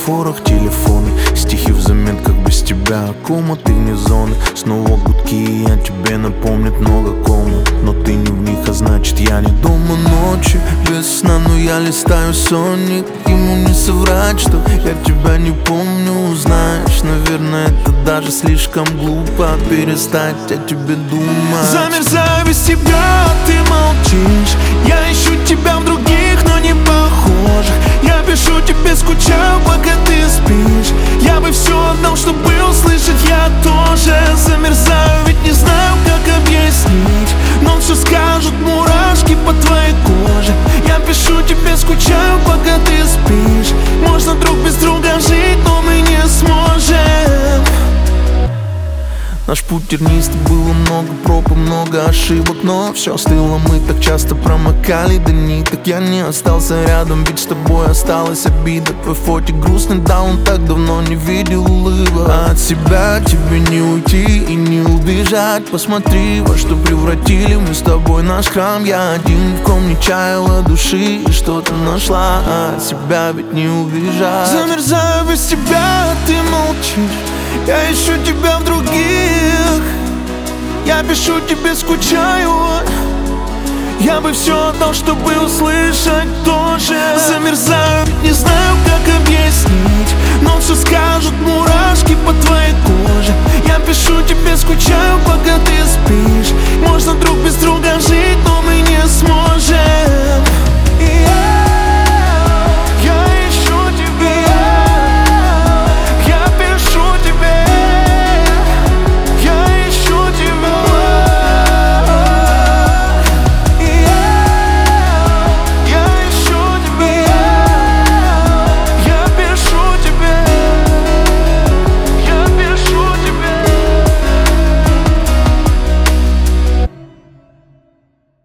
светофорах телефоны, стихи в заметках без тебя, кома, ты вне зоны. Снова гудки, о тебе напомнит много комнат, но ты не в них, а значит я не дома. Ночи без сна, но я листаю сонник. Ему не соврать, что я тебя не помню. Знаешь, наверное, это даже слишком глупо перестать о тебе думать. Замерзаю без тебя, ты молчишь. Я ищу тебя в других, но не похожих. Я пишу тебе, скучаю, пока ты спишь. Я бы все отдал, чтобы услышать я тоже. Замерзаю, ведь не знаю, как объяснить, но все скажут мурашки по твоей коже. Я пишу тебе, скучаю, пока ты спишь. Можно друг без друга жить, но мы не сможем. Наш путь тернистый, было много проб и много ошибок, но все остыло, мы так часто промокали до ниток. Я не остался рядом, ведь с тобой осталась обида. Твой фотик грустный, да, он так давно не видел улыбок. А от себя тебе не уйти и не убежать. Посмотри, во что превратили мы с тобой наш храм. Я один, в ком не чаяла души и что-то нашла, а от себя ведь не убежать. Замерзаю без тебя, ты молчишь. Я ищу тебя в других. Я пишу тебе, скучаю. Я бы все отдал, чтобы услышать тоже. Замерзаю, не знаю, как объяснить, но все скажут мурашки